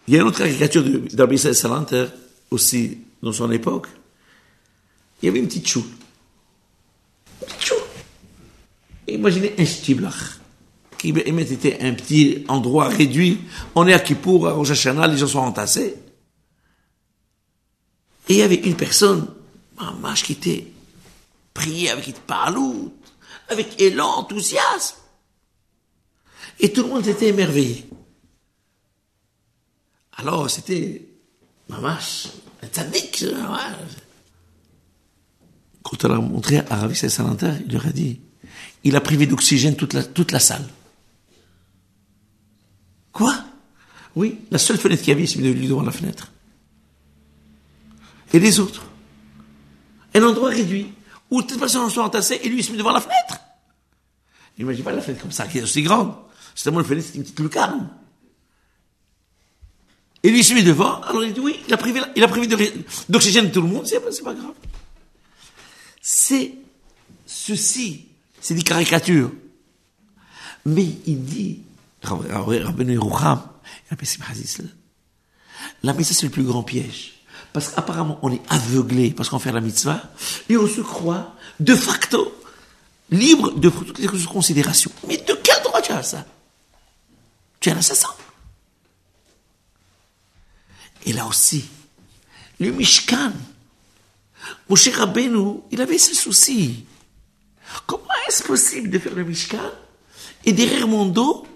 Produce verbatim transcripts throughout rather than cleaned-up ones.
Il y a une autre caricature de Rabbi Israël Salanter, aussi dans son époque. Il y avait une petite choule. Une petite choule. Imaginez un shtiblach, qui était un petit endroit réduit. On est à Kippour, à Rosh Hashanah, les gens sont entassés. Et il y avait une personne, mamash, qui était priée avec une parloute, avec élan, enthousiasme. Et tout le monde était émerveillé. Alors, c'était, mamash, un tzaddik. Quand on l'a montré à Rabbi Israël Salanter, il leur a dit, il a privé d'oxygène toute la, toute la salle. Quoi? Oui, la seule fenêtre qu'il y avait, il s'est mis de lui devant la fenêtre. Et les autres? Un endroit réduit, où toutes les personnes sont entassées, et lui, il s'est mis devant la fenêtre. N'imagine pas la fenêtre comme ça, qui est aussi grande. C'est tellement une fenêtre, c'est une petite lucarne. Et lui, il s'est mis devant, alors il dit, oui, il a privé, il a privé d'oxygène de tout le monde, c'est pas, c'est pas grave. C'est ceci, c'est des caricatures. Mais il dit, Rabbeinu Yerucham, la mitzvah, c'est le plus grand piège. Parce qu'apparemment, on est aveuglé parce qu'on fait la mitzvah, et on se croit, de facto, libre de toutes les considérations. Mais de quel droit tu as ça? Tu es un assassin. Et là aussi, le Mishkan, Moshe Rabbeinu, il avait ce souci. Comment est-ce possible de faire le Mishkan et derrière mon dos,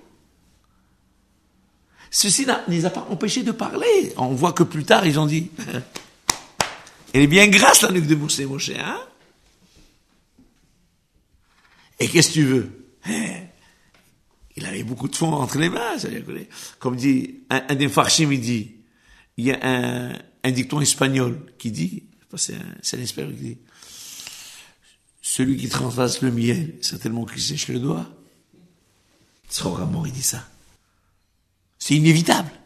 ceci ne les a pas empêchés de parler. On voit que plus tard, ils ont dit, elle est bien grasse la nuque de Moshe, Moshe, hein? Et qu'est-ce que tu veux? Il avait beaucoup de fond entre les mains. Comme dit, un, un des Farshim, il dit, il y a un, un dicton espagnol qui dit, c'est un, c'est un espagnol qui dit, celui qui transvase le miel, certainement qu'il sèche le doigt. Sera mort, il dit ça. C'est inévitable.